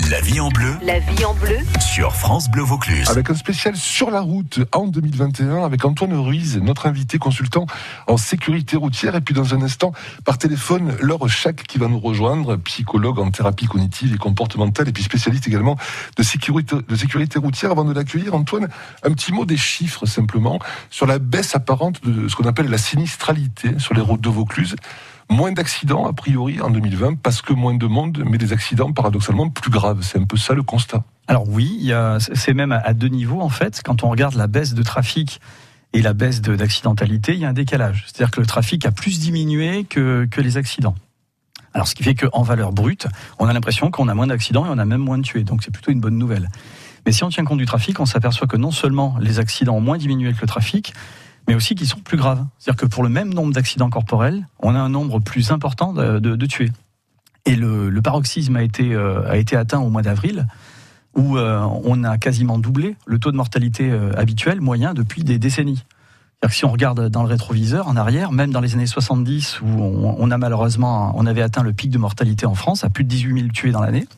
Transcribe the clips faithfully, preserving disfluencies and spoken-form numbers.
La vie en bleu. La vie en bleu. Sur France Bleu Vaucluse. Avec un spécial sur la route en deux mille vingt et un avec Antoine Ruiz, notre invité consultant en sécurité routière. Et puis dans un instant, par téléphone, Laure Chac qui va nous rejoindre, psychologue en thérapie cognitive et comportementale et puis spécialiste également de sécurité, de sécurité routière. Avant de l'accueillir, Antoine, un petit mot des chiffres simplement sur la baisse apparente de ce qu'on appelle la sinistralité sur les routes de Vaucluse. Moins d'accidents, a priori, en deux mille vingt, parce que moins de monde, mais des accidents, paradoxalement, plus graves. C'est un peu ça, le constat. Alors oui, il y a, c'est même à deux niveaux, en fait. Quand on regarde la baisse de trafic et la baisse de, d'accidentalité, il y a un décalage. C'est-à-dire que le trafic a plus diminué que, que les accidents. Alors, ce qui fait qu'en valeur brute, on a l'impression qu'on a moins d'accidents et on a même moins de tués. Donc, c'est plutôt une bonne nouvelle. Mais si on tient compte du trafic, on s'aperçoit que non seulement les accidents ont moins diminué que le trafic, mais aussi qu'ils sont plus graves. C'est-à-dire que pour le même nombre d'accidents corporels, on a un nombre plus important de, de, de tués. Et le, le paroxysme a été, euh, a été atteint au mois d'avril, où euh, on a quasiment doublé le taux de mortalité euh, habituel, moyen, depuis des décennies. C'est-à-dire que si on regarde dans le rétroviseur, en arrière, même dans les années soixante-dix, où on, on a malheureusement, on avait atteint le pic de mortalité en France, à plus de dix-huit mille tués dans l'année,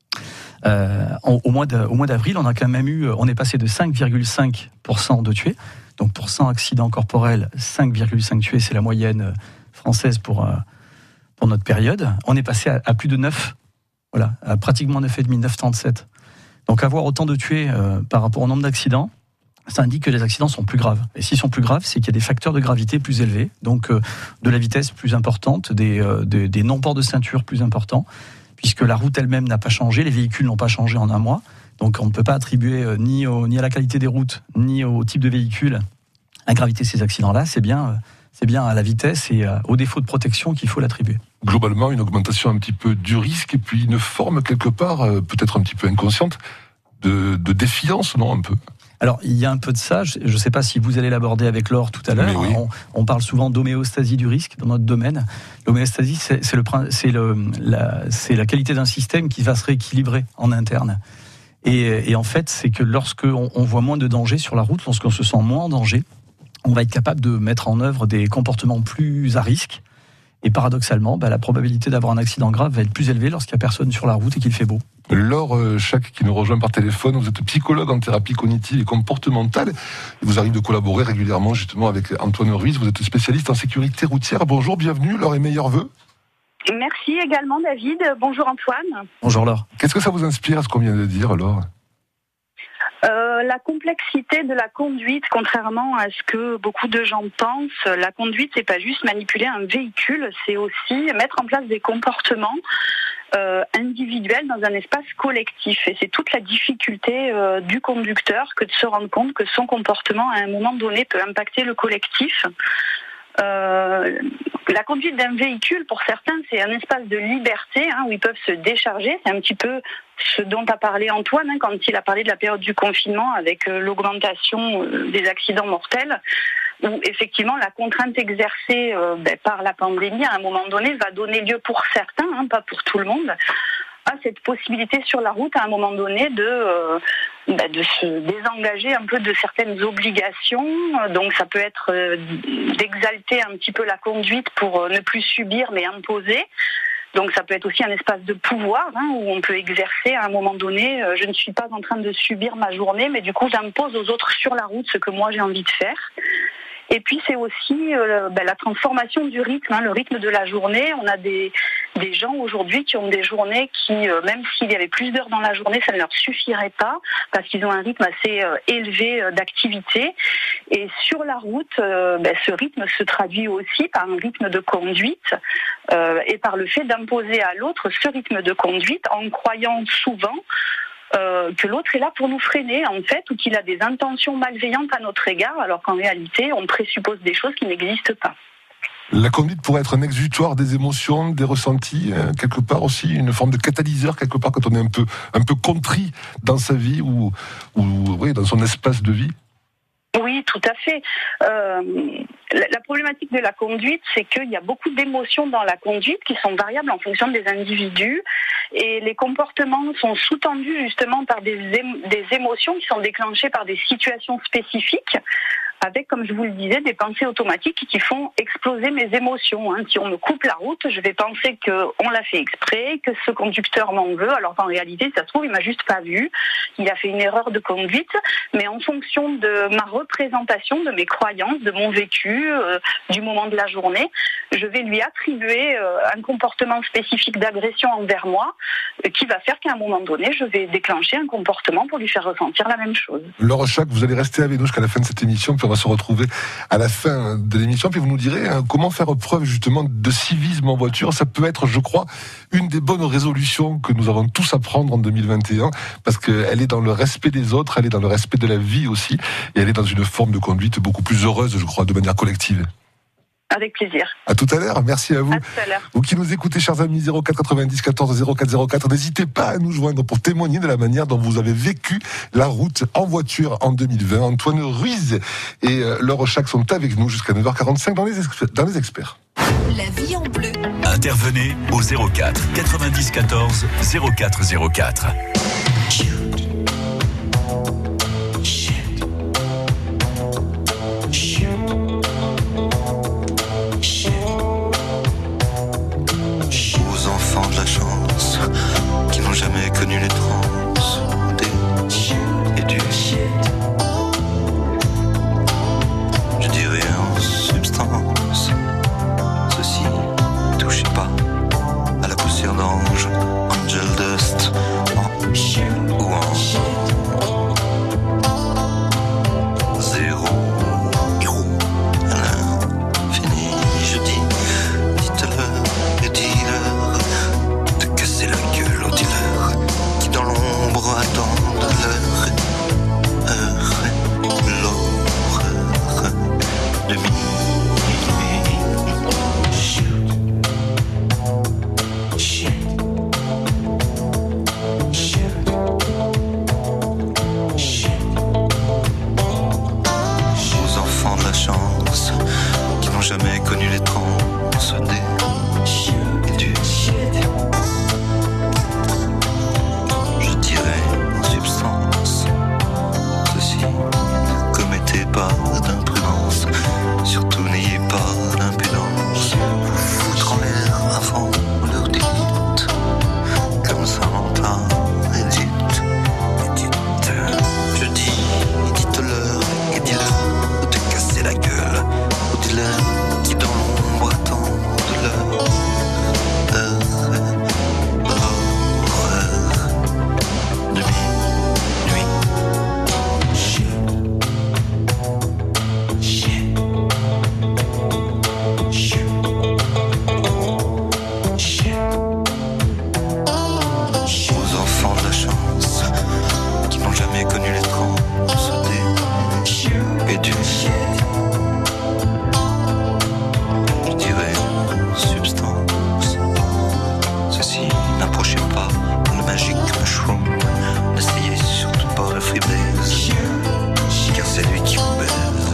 euh, au, mois de, au mois d'avril, on a quand même eu, on est passé de cinq virgule cinq pour cent de tués. Donc pour cent accidents corporels, cinq virgule cinq tués, c'est la moyenne française pour, euh, pour notre période. On est passé à, à plus de neuf, voilà, à pratiquement neuf virgule cinq, neuf virgule trente-sept. Donc avoir autant de tués euh, par rapport au nombre d'accidents, ça indique que les accidents sont plus graves. Et s'ils sont plus graves, c'est qu'il y a des facteurs de gravité plus élevés, donc euh, de la vitesse plus importante, des, euh, des, des non-ports de ceinture plus importants, puisque la route elle-même n'a pas changé, les véhicules n'ont pas changé en un mois. Donc on ne peut pas attribuer euh, ni, au, ni à la qualité des routes, ni au type de véhicule la gravité de ces accidents-là. C'est bien, euh, c'est bien à la vitesse et euh, au défaut de protection qu'il faut l'attribuer. Globalement, une augmentation un petit peu du risque et puis une forme quelque part, euh, peut-être un petit peu inconsciente, de, de défiance, non, un peu. Alors, il y a un peu de ça. Je ne sais pas si vous allez l'aborder avec Laure tout à l'heure. Oui. On, on parle souvent d'homéostasie du risque dans notre domaine. L'homéostasie, c'est, c'est, le, c'est, le, la, c'est la qualité d'un système qui va se rééquilibrer en interne. Et, et en fait, c'est que lorsqu'on on voit moins de danger sur la route, lorsqu'on se sent moins en danger, on va être capable de mettre en œuvre des comportements plus à risque. Et paradoxalement, bah, la probabilité d'avoir un accident grave va être plus élevée lorsqu'il n'y a personne sur la route et qu'il fait beau. Laure Chac qui nous rejoint par téléphone, vous êtes psychologue en thérapie cognitive et comportementale. Il vous arrive de collaborer régulièrement justement avec Antoine Ruiz. Vous êtes spécialiste en sécurité routière. Bonjour, bienvenue, Laure et meilleurs vœux. Merci également David. Bonjour Antoine. Bonjour Laure. Qu'est-ce que ça vous inspire à ce qu'on vient de dire, Laure ? Euh, la complexité de la conduite, contrairement à ce que beaucoup de gens pensent, la conduite, c'est pas juste manipuler un véhicule, c'est aussi mettre en place des comportements euh, individuels dans un espace collectif. Et c'est toute la difficulté euh, du conducteur que de se rendre compte que son comportement, à un moment donné, peut impacter le collectif. Euh, la conduite d'un véhicule, pour certains, c'est un espace de liberté hein, où ils peuvent se décharger. C'est un petit peu ce dont a parlé Antoine hein, quand il a parlé de la période du confinement avec euh, l'augmentation euh, des accidents mortels, où effectivement la contrainte exercée euh, ben, par la pandémie, à un moment donné, va donner lieu pour certains, hein, pas pour tout le monde, à cette possibilité sur la route à un moment donné de, euh, bah, de se désengager un peu de certaines obligations. Donc ça peut être euh, d'exalter un petit peu la conduite pour euh, ne plus subir mais imposer. Donc ça peut être aussi un espace de pouvoir hein, où on peut exercer à un moment donné, euh, je ne suis pas en train de subir ma journée, mais du coup j'impose aux autres sur la route ce que moi j'ai envie de faire. Et puis c'est aussi euh, ben, la transformation du rythme, hein, le rythme de la journée. On a des, des gens aujourd'hui qui ont des journées qui, euh, même s'il y avait plus d'heures dans la journée, ça ne leur suffirait pas parce qu'ils ont un rythme assez euh, élevé euh, d'activité. Et sur la route, euh, ben, ce rythme se traduit aussi par un rythme de conduite euh, et par le fait d'imposer à l'autre ce rythme de conduite en croyant souvent Euh, que l'autre est là pour nous freiner, en fait, ou qu'il a des intentions malveillantes à notre égard, alors qu'en réalité, on présuppose des choses qui n'existent pas. La conduite pourrait être un exutoire des émotions, des ressentis, euh, quelque part aussi, une forme de catalyseur, quelque part, quand on est un peu, un peu contrit dans sa vie ou, ou oui, dans son espace de vie. Oui, tout à fait. Euh, la, la problématique de la conduite, c'est qu'il y a beaucoup d'émotions dans la conduite qui sont variables en fonction des individus et les comportements sont sous-tendus justement par des, é- des émotions qui sont déclenchées par des situations spécifiques. avec, comme je vous le disais, des pensées automatiques qui font exploser mes émotions. Hein. Si on me coupe la route, je vais penser qu'on l'a fait exprès, que ce conducteur m'en veut, alors qu'en réalité, ça se trouve, il m'a juste pas vu, il a fait une erreur de conduite, mais en fonction de ma représentation, de mes croyances, de mon vécu, euh, du moment de la journée, je vais lui attribuer euh, un comportement spécifique d'agression envers moi, euh, qui va faire qu'à un moment donné, je vais déclencher un comportement pour lui faire ressentir la même chose. Laure Chac, vous allez rester avec nous jusqu'à la fin de cette émission, puis on va se retrouver à la fin de l'émission, puis vous nous direz hein, comment faire preuve justement de civisme en voiture. Ça peut être, je crois, une des bonnes résolutions que nous avons tous à prendre en deux mille vingt et un, parce qu'elle est dans le respect des autres, elle est dans le respect de la vie aussi, et elle est dans une forme de conduite beaucoup plus heureuse, je crois, de manière collective. Avec plaisir. À tout à l'heure, merci à vous. À tout à l'heure. Vous qui nous écoutez, chers amis, zéro quatre quatre-vingt-dix quatorze zéro quatre zéro quatre, n'hésitez pas à nous joindre pour témoigner de la manière dont vous avez vécu la route en voiture en deux mille vingt. Antoine Ruiz et euh, Laure Chac sont avec nous jusqu'à neuf heures quarante-cinq dans les, exper- dans les experts. La vie en bleu. Intervenez au zéro quatre quatre-vingt-dix quatorze zéro quatre zéro quatre. De la chance, qui n'ont jamais connu les transes des et du je dirais en substance, ceci touchez pas à la poussière d'ange, angel dust en, ou en zéro héros à l'infini. Je dis, dites-le et dis-leur de casser la gueule aux dealers qui dans l'ombre attendent leur heure, l'horreur de minuit. Aux enfants de la chance qui n'ont jamais connu les transes des et du je dirais en substance ceci, commettez pas d'imprudence, surtout n'ayez pas d'impudence, vous foutre en l'air avant leur dites, comme Samantha et dites, et dites, je dis, dites-leur et dis-leur de casser la gueule aux dealers qui dans l'ombre attendent leur heure, l'horreur de minuit. Aux enfants de la chance qui n'ont jamais connu les transes des et du je dirais en substance ceci, n'approchez pas le magique mushroom, n'essayez surtout pas le freebase, car c'est lui qui vous baise.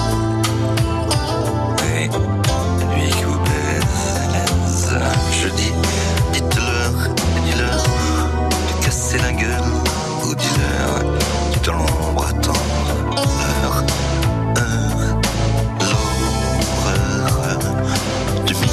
Oui, lui qui vous baise. Je dis, dites-leur et dis-leur de casser la gueule aux dealers qui dans l'ombre attendent leur heure, l'horreur de minuit.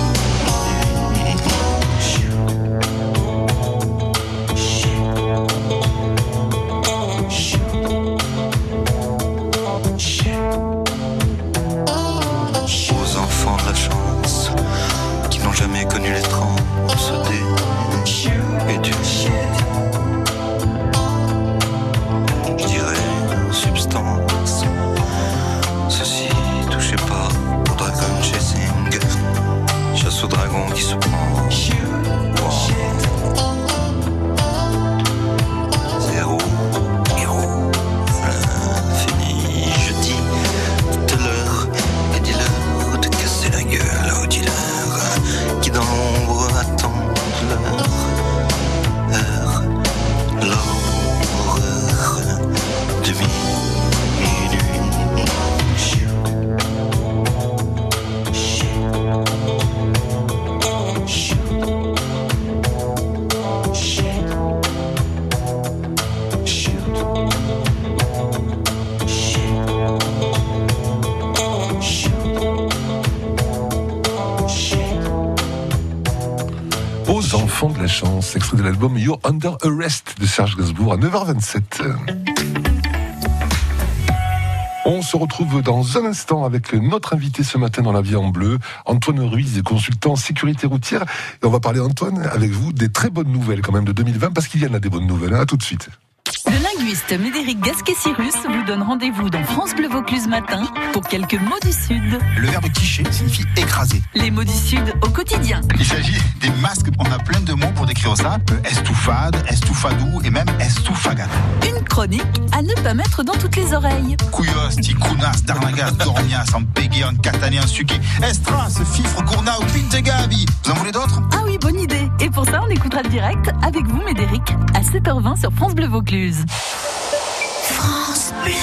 Aux enfants de la chance qui n'ont jamais connu les transes des et du font de la chance, extrait de l'album You're Under Arrest de Serge Gainsbourg à neuf heures vingt-sept. On se retrouve dans un instant avec notre invité ce matin dans La Vie en Bleu, Antoine Ruiz, consultant en sécurité routière. Et on va parler, Antoine, avec vous, des très bonnes nouvelles quand même de deux mille vingt, parce qu'il y en a des bonnes nouvelles. Hein. À tout de suite. Le linguiste Médéric Gasquet-Cyrus vous donne rendez-vous dans France Bleu Vaucluse matin pour quelques mots du Sud. Le verbe quicher signifie écraser. Les mots du Sud au quotidien. Il s'agit des masques. On a plein de mots pour décrire ça. Estoufade, estoufadou et même estoufagat. Une chronique à ne pas mettre dans toutes les oreilles. Couillos, ticounas, darnagas, dormias, ampégué, encatané, ensuqué, estras, fifre, gourna ou pintegabi. Vous en voulez d'autres? Ah oui, bonne idée. Et pour ça, on écoutera le direct avec vous, Médéric, à sept heures vingt sur France Bleu Vaucluse. France Bleu.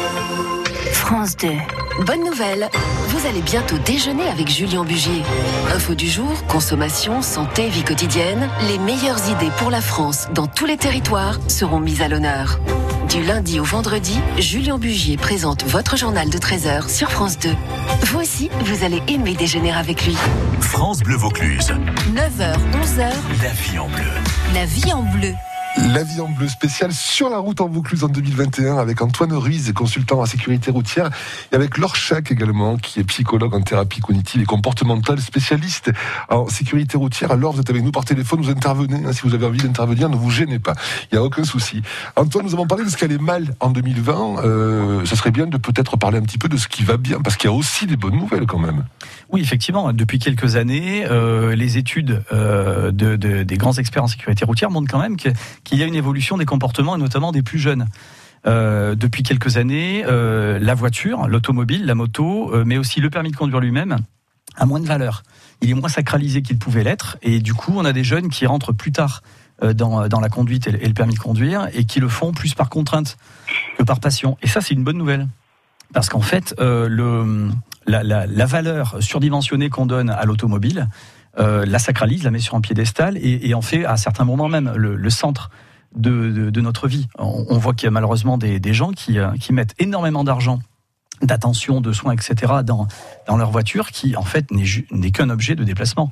France deux. Bonne nouvelle, vous allez bientôt déjeuner avec Julien Bugier. Info du jour, consommation, santé, vie quotidienne. Les meilleures idées pour la France dans tous les territoires seront mises à l'honneur. Du lundi au vendredi, Julien Bugier présente votre journal de treize heures sur France deux. Vous aussi, vous allez aimer déjeuner avec lui. France Bleu Vaucluse. neuf heures, onze heures. La vie en bleu. La vie en bleu. La Vie en Bleu spéciale sur la route en Vaucluse en deux mille vingt et un avec Antoine Ruiz, consultant en sécurité routière, et avec Laure Chac également, qui est psychologue en thérapie cognitive et comportementale, spécialiste en sécurité routière. Laure, vous êtes avec nous par téléphone, vous intervenez, hein, si vous avez envie d'intervenir, ne vous gênez pas, il n'y a aucun souci. Antoine, nous avons parlé de ce qui allait mal en deux mille vingt, euh, ça serait bien de peut-être parler un petit peu de ce qui va bien, parce qu'il y a aussi des bonnes nouvelles quand même. Oui, effectivement, depuis quelques années, euh, les études euh, de, de, des grands experts en sécurité routière montrent quand même que qu'il y a une évolution des comportements, et notamment des plus jeunes. Euh, depuis quelques années, euh, la voiture, l'automobile, la moto, euh, mais aussi le permis de conduire lui-même, a moins de valeur. Il est moins sacralisé qu'il pouvait l'être, et du coup, on a des jeunes qui rentrent plus tard euh, dans, dans la conduite et le permis de conduire, et qui le font plus par contrainte que par passion. Et ça, c'est une bonne nouvelle. Parce qu'en fait, euh, le, la, la, la valeur surdimensionnée qu'on donne à l'automobile, euh, la sacralise, la met sur un piédestal, et, et en fait, à certains moments même, le, le centre de, de, de notre vie. On, on voit qu'il y a malheureusement des, des gens qui, euh, qui mettent énormément d'argent, d'attention, de soins, et cetera, dans, dans leur voiture, qui en fait n'est, ju- n'est qu'un objet de déplacement,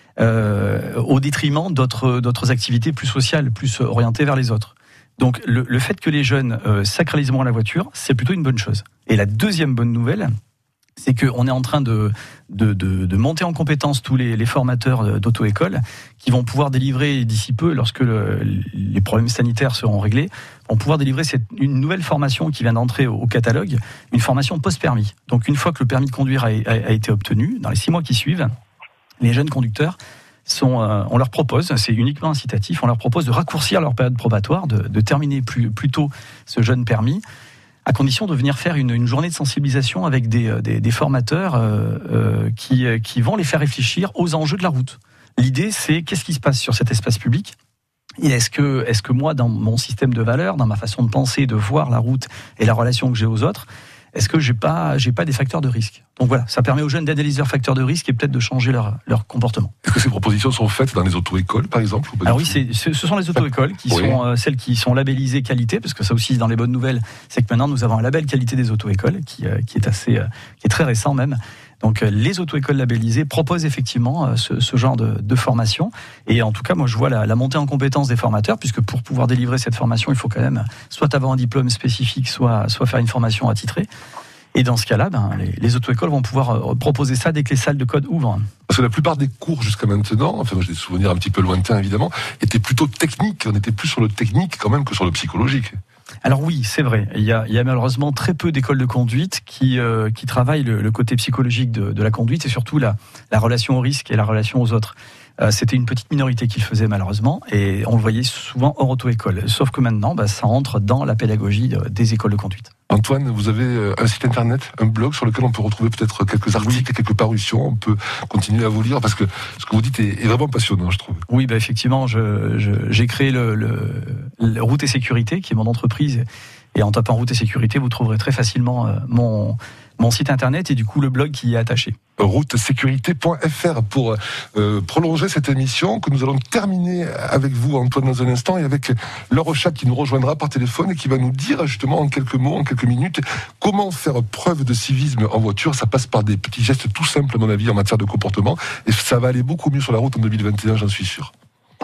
euh, au détriment d'autres, d'autres activités plus sociales, plus orientées vers les autres. Donc le, le fait que les jeunes euh, sacralisent moins la voiture, c'est plutôt une bonne chose. Et la deuxième bonne nouvelle, c'est qu'on est en train de, de, de, de monter en compétence tous les, les formateurs d'auto-école qui vont pouvoir délivrer d'ici peu, lorsque le, les problèmes sanitaires seront réglés, vont pouvoir délivrer cette, une nouvelle formation qui vient d'entrer au, au catalogue, une formation post-permis. Donc une fois que le permis de conduire a, a, a été obtenu, dans les six mois qui suivent, les jeunes conducteurs Sont, euh, on leur propose, c'est uniquement incitatif, on leur propose de raccourcir leur période probatoire, de, de terminer plus, plus tôt ce jeune permis, à condition de venir faire une, une journée de sensibilisation avec des, des, des formateurs euh, euh, qui, qui vont les faire réfléchir aux enjeux de la route. L'idée, c'est qu'est-ce qui se passe sur cet espace public ? Et est-ce que, est-ce que moi, dans mon système de valeurs, dans ma façon de penser, de voir la route et la relation que j'ai aux autres, est-ce que j'ai pas, j'ai pas des facteurs de risque ? Donc voilà, ça permet aux jeunes d'analyser leurs facteurs de risque et peut-être de changer leur, leur comportement. Est-ce que ces propositions sont faites dans les auto-écoles, par exemple, ou pas? Alors oui, c'est, ce sont les auto-écoles qui oui. sont euh, celles qui sont labellisées qualité, parce que ça aussi, dans les bonnes nouvelles, c'est que maintenant nous avons un label qualité des auto-écoles qui, euh, qui est assez, euh, qui est très récent même. Donc euh, les auto-écoles labellisées proposent effectivement euh, ce, ce genre de, de formation. Et en tout cas, moi je vois la, la montée en compétence des formateurs, puisque pour pouvoir délivrer cette formation, il faut quand même soit avoir un diplôme spécifique, soit, soit faire une formation attitrée. Et dans ce cas-là, ben, les, les auto-écoles vont pouvoir proposer ça dès que les salles de code ouvrent. Parce que la plupart des cours jusqu'à maintenant, enfin moi j'ai des souvenirs un petit peu lointains évidemment, étaient plutôt techniques. On était plus sur le technique quand même que sur le psychologique. Alors oui, c'est vrai. Il y a, il y a malheureusement très peu d'écoles de conduite qui, euh, qui travaillent le, le côté psychologique de, de la conduite et surtout la, la relation au risque et la relation aux autres. Euh, c'était une petite minorité qui le faisait malheureusement et on le voyait souvent hors auto-école. Sauf que maintenant, bah, ça entre dans la pédagogie des écoles de conduite. Antoine, vous avez un site internet, un blog sur lequel on peut retrouver peut-être quelques articles, quelques parutions. On peut continuer à vous lire parce que ce que vous dites est, est vraiment passionnant, je trouve. Oui, bah effectivement, je, je, j'ai créé le, le, le Route et Sécurité, qui est mon entreprise. Et en tapant Route et Sécurité, vous trouverez très facilement mon, mon site internet et du coup le blog qui y est attaché. route sécurité point f r pour euh, prolonger cette émission que nous allons terminer avec vous, Antoine, dans un instant, et avec Laure Chac qui nous rejoindra par téléphone et qui va nous dire justement en quelques mots, en quelques minutes, comment faire preuve de civisme en voiture. Ça passe par des petits gestes tout simples, à mon avis, en matière de comportement, et ça va aller beaucoup mieux sur la route en deux mille vingt et un, j'en suis sûr.